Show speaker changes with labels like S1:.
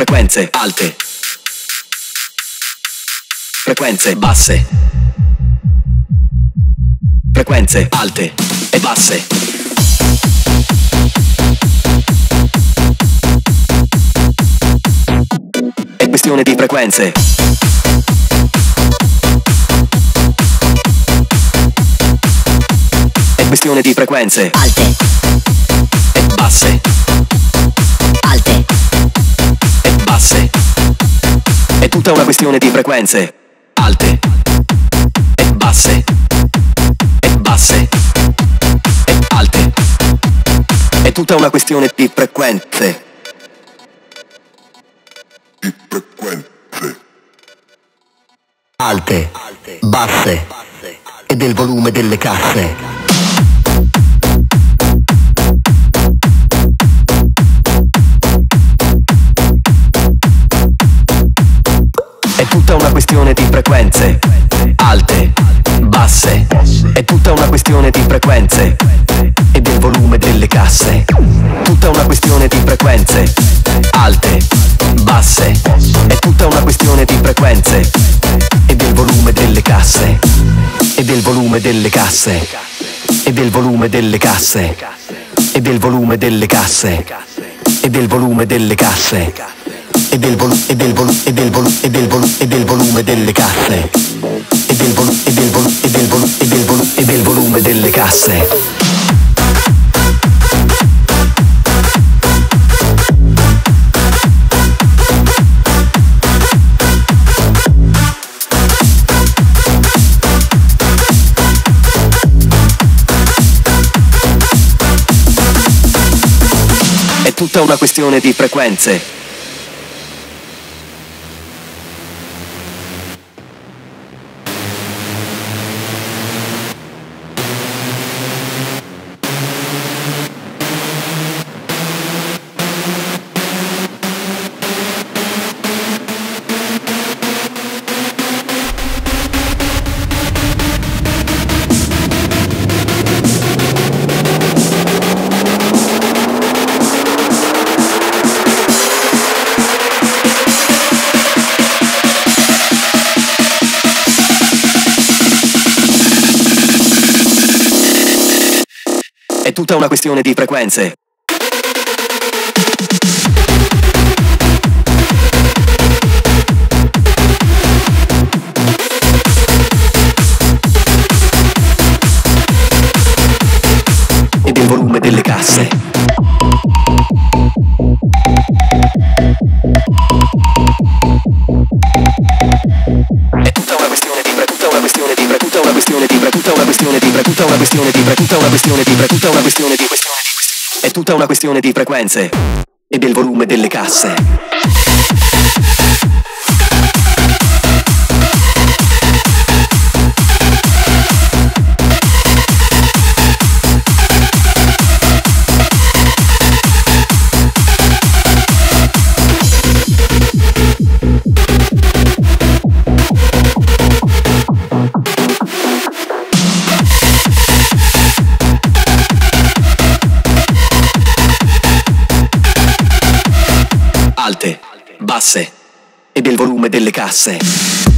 S1: frequenze alte, frequenze basse, frequenze alte e basse. È questione di frequenze. È questione di frequenze
S2: alte
S1: e basse,
S2: alte
S1: e basse. È tutta una questione di frequenze alte e basse, e basse, e alte. È tutta una questione di frequenze.
S3: Di frequenze
S4: alte, basse e del volume delle casse.
S1: È tutta una questione di frequenze alte, basse. È tutta una questione di frequenze e del volume delle casse. Tutta una questione di frequenze alte, basse. È tutta una questione di frequenze e del volume delle casse. E del volume delle casse. E del volume delle casse. E del volume delle casse. E del volume delle casse. E del volume delle casse. E del volume delle casse. È tutta una questione di frequenze. È tutta una questione di frequenze. E del volume delle casse. È tutta una questione di tutta una questione di tutta una questione di tutta una questione di tutta una questione di tutta una questione di tutta una questione di è tutta una questione di frequenze e del volume delle casse. Alte, basse e del volume delle casse.